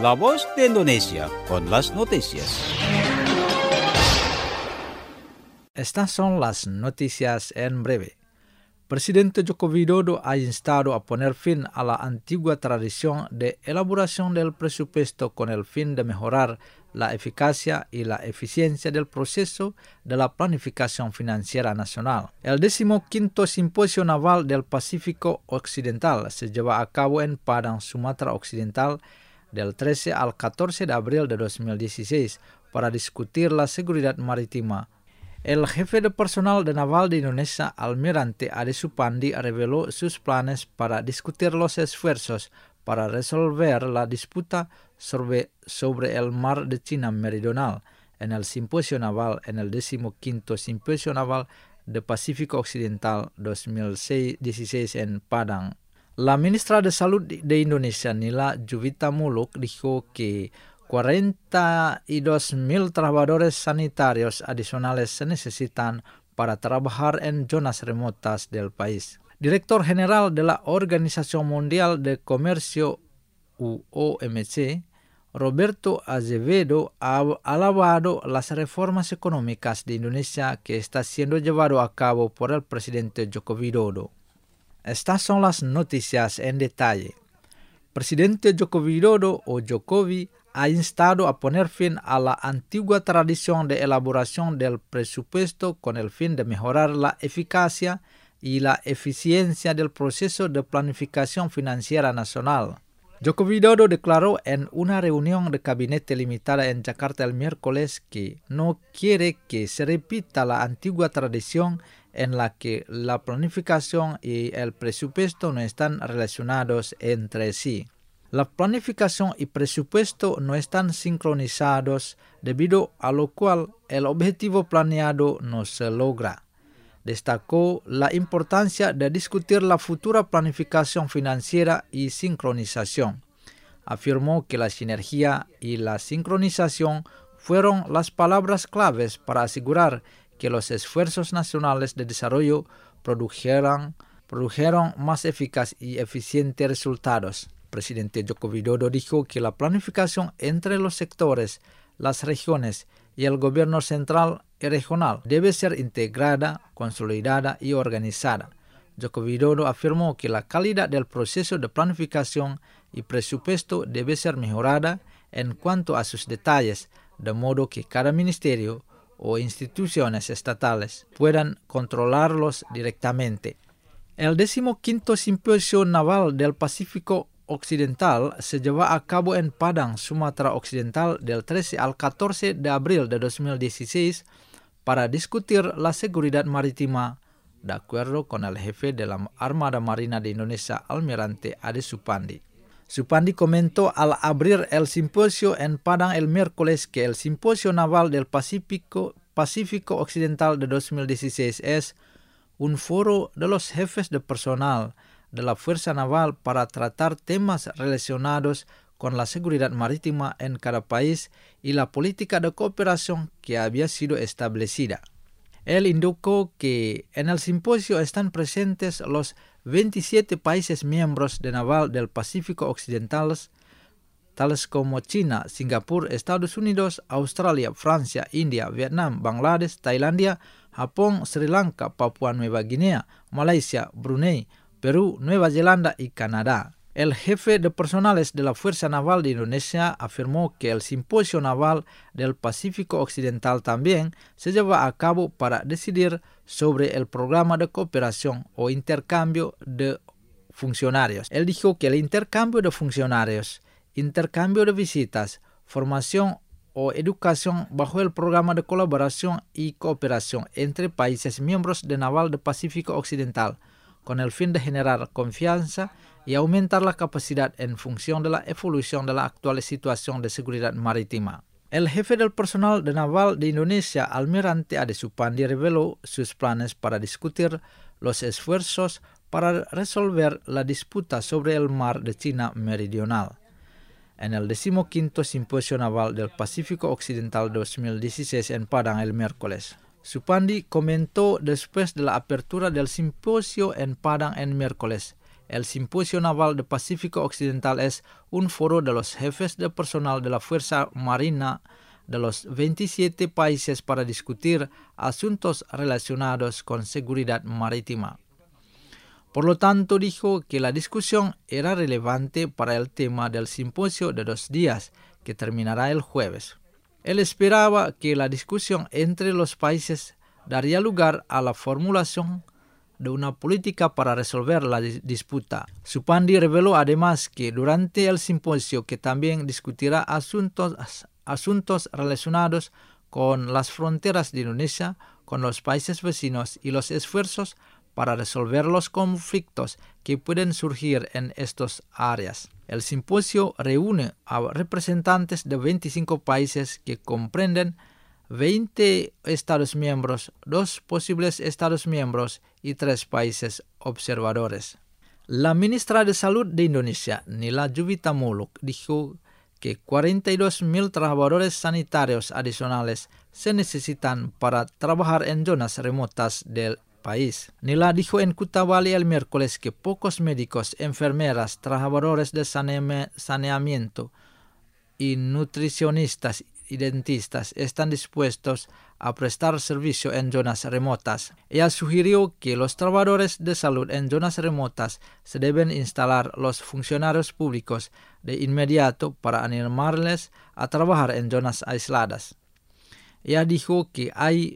La Voz de Indonesia con las noticias. Estas son las noticias en breve. Presidente Joko Widodo ha instado a poner fin a la antigua tradición de elaboración del presupuesto con el fin de mejorar la eficacia y la eficiencia del proceso de la planificación financiera nacional. El 15º Simposio Naval del Pacífico Occidental se lleva a cabo en Padang, Sumatra Occidental, del 13 al 14 de abril de 2016 para discutir la seguridad marítima. El jefe de personal de naval de Indonesia, Almirante Ade Supandi, reveló sus planes para discutir los esfuerzos para resolver la disputa sobre el mar de China Meridional en el Simposio Naval en el 15º Simposio Naval de Pacífico Occidental 2016 en Padang. La ministra de Salud de Indonesia, Nila Juvita Muluk, dijo que 42.000 trabajadores sanitarios adicionales se necesitan para trabajar en zonas remotas del país. Director General de la Organización Mundial de Comercio, OMC, Roberto Azevedo, ha alabado las reformas económicas de Indonesia que está siendo llevado a cabo por el presidente Joko Widodo. Estas son las noticias en detalle. Presidente Joko Widodo, o Jokowi, ha instado a poner fin a la antigua tradición de elaboración del presupuesto con el fin de mejorar la eficacia y la eficiencia del proceso de planificación financiera nacional. Joko Widodo declaró en una reunión de gabinete limitada en Jakarta el miércoles que no quiere que se repita la antigua tradición en la que la planificación y el presupuesto no están relacionados entre sí. La planificación y presupuesto no están sincronizados, debido a lo cual el objetivo planeado no se logra. Destacó la importancia de discutir la futura planificación financiera y sincronización. Afirmó que la sinergia y la sincronización fueron las palabras claves para asegurar que los esfuerzos nacionales de desarrollo produjeron más eficaz y eficientes resultados. Presidente Joko Widodo dijo que la planificación entre los sectores, las regiones y el gobierno central y regional debe ser integrada, consolidada y organizada. Joko Widodo afirmó que la calidad del proceso de planificación y presupuesto debe ser mejorada en cuanto a sus detalles, de modo que cada ministerio o instituciones estatales puedan controlarlos directamente. El 15º Simposio Naval del Pacífico Occidental se lleva a cabo en Padang, Sumatra Occidental, del 13 al 14 de abril de 2016 para discutir la seguridad marítima, de acuerdo con el jefe de la Armada Marina de Indonesia, Almirante Ade Supandi. Supandi comentó al abrir el simposio en Padang el miércoles que el Simposio Naval del Pacífico Occidental de 2016 es un foro de los jefes de personal de la Fuerza Naval para tratar temas relacionados con la seguridad marítima en cada país y la política de cooperación que había sido establecida. Él indicó que en el simposio están presentes los 27 países miembros de Naval del Pacífico Occidental, tales como China, Singapur, Estados Unidos, Australia, Francia, India, Vietnam, Bangladesh, Tailandia, Japón, Sri Lanka, Papua Nueva Guinea, Malaysia, Brunei, Perú, Nueva Zelanda y Canadá. El jefe de personales de la Fuerza Naval de Indonesia afirmó que el Simposio Naval del Pacífico Occidental también se lleva a cabo para decidir sobre el programa de cooperación o intercambio de funcionarios. Él dijo que el intercambio de funcionarios, intercambio de visitas, formación o educación bajo el programa de colaboración y cooperación entre países miembros de Naval del Pacífico Occidental, con el fin de generar confianza y aumentar la capacidad en función de la evolución de la actual situación de seguridad marítima. El jefe del personal de naval de Indonesia, Almirante Ade Supandi, reveló sus planes para discutir los esfuerzos para resolver la disputa sobre el mar de China Meridional. En el 15º Simposio Naval del Pacífico Occidental 2016 en Padang el miércoles. Supandi comentó después de la apertura del simposio en Padang el miércoles: El Simposio Naval del Pacífico Occidental es un foro de los jefes de personal de la Fuerza Marina de los 27 países para discutir asuntos relacionados con seguridad marítima. Por lo tanto, dijo que la discusión era relevante para el tema del simposio de 2 días, que terminará el jueves. Él esperaba que la discusión entre los países daría lugar a la formulación de una política para resolver la disputa. Supandi reveló además que durante el simposio que también discutirá asuntos relacionados con las fronteras de Indonesia, con los países vecinos y los esfuerzos para resolver los conflictos que pueden surgir en estas áreas. El simposio reúne a representantes de 25 países que comprenden 20 Estados miembros, 2 posibles Estados miembros y 3 países observadores. La ministra de Salud de Indonesia, Nila Juvitamuluk, dijo que 42.000 trabajadores sanitarios adicionales se necesitan para trabajar en zonas remotas del país. Nila dijo en Kutabali el miércoles que pocos médicos, enfermeras, trabajadores de saneamiento y nutricionistas y dentistas están dispuestos a prestar servicio en zonas remotas. Ella sugirió que los trabajadores de salud en zonas remotas se deben instalar los funcionarios públicos de inmediato para animarles a trabajar en zonas aisladas. Ella dijo que hay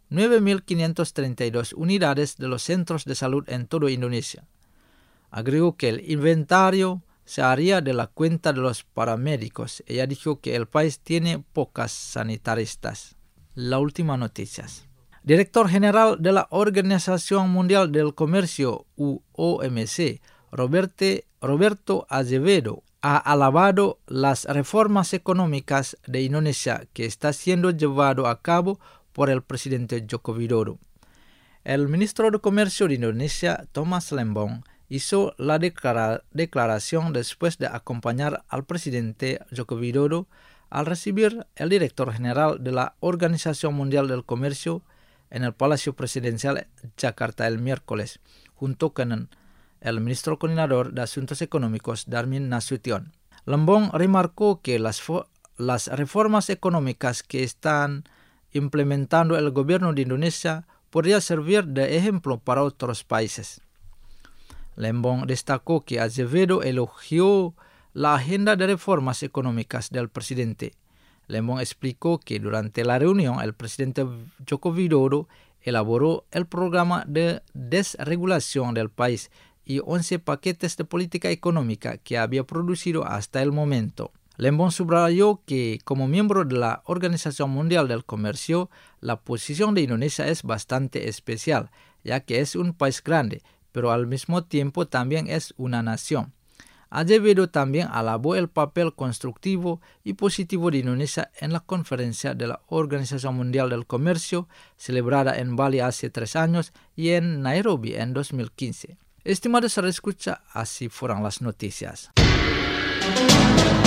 9.532 unidades de los centros de salud en toda Indonesia. Agregó que el inventario se haría de la cuenta de los paramédicos. Ella dijo que el país tiene pocas sanitaristas. La última noticias. Director General de la Organización Mundial del Comercio, OMC, Roberto Azevedo, ha alabado las reformas económicas de Indonesia que está siendo llevado a cabo por el presidente Joko Widodo. El ministro de Comercio de Indonesia, Thomas Lembong, hizo la declaración después de acompañar al presidente Joko Widodo al recibir el director general de la Organización Mundial del Comercio en el Palacio Presidencial Jakarta el miércoles, junto con el ministro coordinador de Asuntos Económicos, Darmin Nasution. Lembong remarcó que las reformas económicas que están implementando el gobierno de Indonesia podría servir de ejemplo para otros países. Lembong destacó que Azevedo elogió la agenda de reformas económicas del presidente. Lembong explicó que durante la reunión el presidente Joko Widodo elaboró el programa de desregulación del país y 11 paquetes de política económica que había producido hasta el momento. Lembong subrayó que como miembro de la Organización Mundial del Comercio, la posición de Indonesia es bastante especial, ya que es un país grande, pero al mismo tiempo también es una nación. Azevedo también alabó el papel constructivo y positivo de Indonesia en la conferencia de la Organización Mundial del Comercio, celebrada en Bali hace 3 años y en Nairobi en 2015. Estimados escucha, así fueron las noticias.